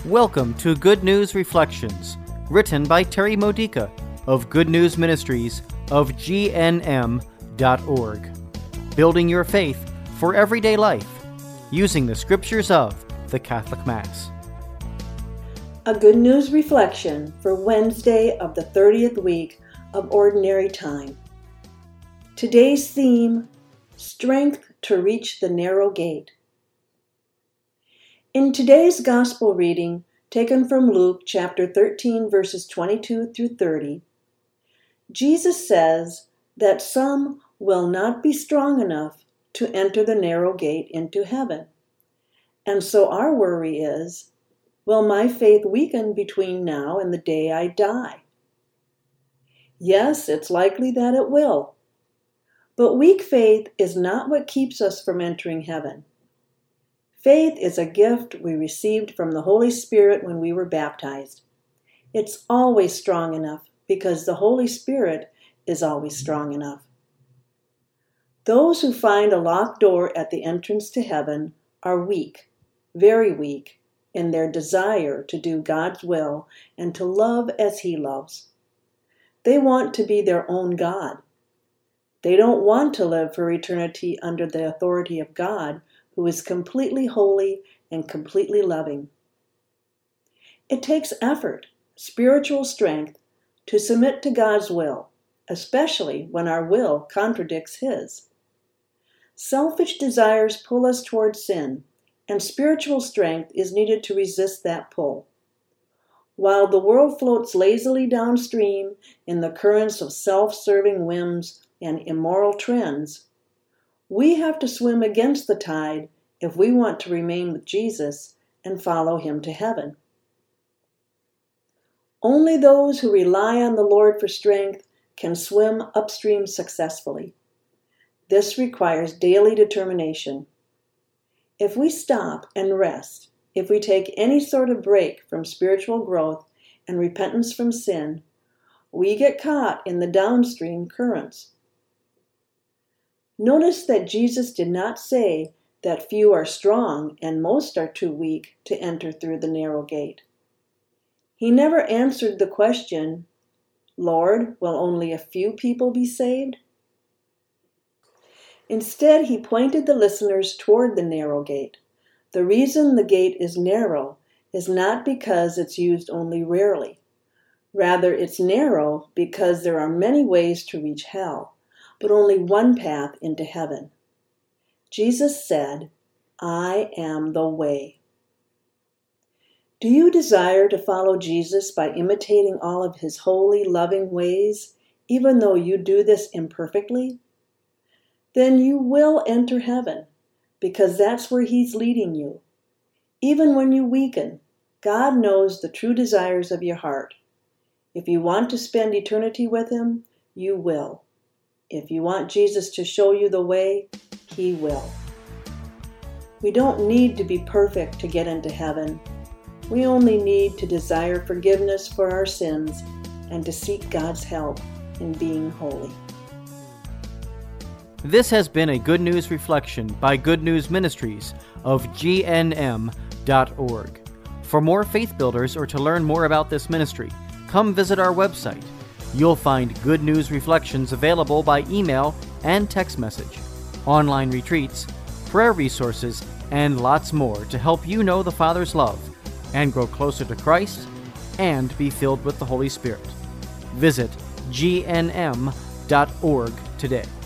Welcome to Good News Reflections, written by Terry Modica of Good News Ministries of GNM.org. Building your faith for everyday life, using the scriptures of the Catholic Mass. A Good News Reflection for Wednesday of the 30th week of Ordinary Time. Today's theme, Strength to Reach the Narrow Gate. In today's Gospel reading, taken from Luke chapter 13, verses 22 through 30, Jesus says that some will not be strong enough to enter the narrow gate into heaven. And so our worry is, will my faith weaken between now and the day I die? Yes, it's likely that it will. But weak faith is not what keeps us from entering heaven. Faith is a gift we received from the Holy Spirit when we were baptized. It's always strong enough because the Holy Spirit is always strong enough. Those who find a locked door at the entrance to heaven are weak, very weak, in their desire to do God's will and to love as He loves. They want to be their own God. They don't want to live for eternity under the authority of God, who is completely holy and completely loving. It takes effort, spiritual strength, to submit to God's will, especially when our will contradicts His. Selfish desires pull us toward sin, and spiritual strength is needed to resist that pull. While the world floats lazily downstream in the currents of self-serving whims and immoral trends, we have to swim against the tide if we want to remain with Jesus and follow Him to heaven. Only those who rely on the Lord for strength can swim upstream successfully. This requires daily determination. If we stop and rest, if we take any sort of break from spiritual growth and repentance from sin, we get caught in the downstream currents. Notice that Jesus did not say that few are strong and most are too weak to enter through the narrow gate. He never answered the question, Lord, will only a few people be saved? Instead, He pointed the listeners toward the narrow gate. The reason the gate is narrow is not because it's used only rarely. Rather, it's narrow because there are many ways to reach hell, but only one path into heaven. Jesus said, I am the way. Do you desire to follow Jesus by imitating all of His holy, loving ways, even though you do this imperfectly? Then you will enter heaven, because that's where He's leading you. Even when you weaken, God knows the true desires of your heart. If you want to spend eternity with Him, you will. If you want Jesus to show you the way, He will. We don't need to be perfect to get into heaven. We only need to desire forgiveness for our sins and to seek God's help in being holy. This has been a Good News Reflection by Good News Ministries of GNM.org. For more faith builders or to learn more about this ministry, come visit our website. You'll find Good News Reflections available by email and text message, online retreats, prayer resources, and lots more to help you know the Father's love and grow closer to Christ and be filled with the Holy Spirit. Visit gnm.org today.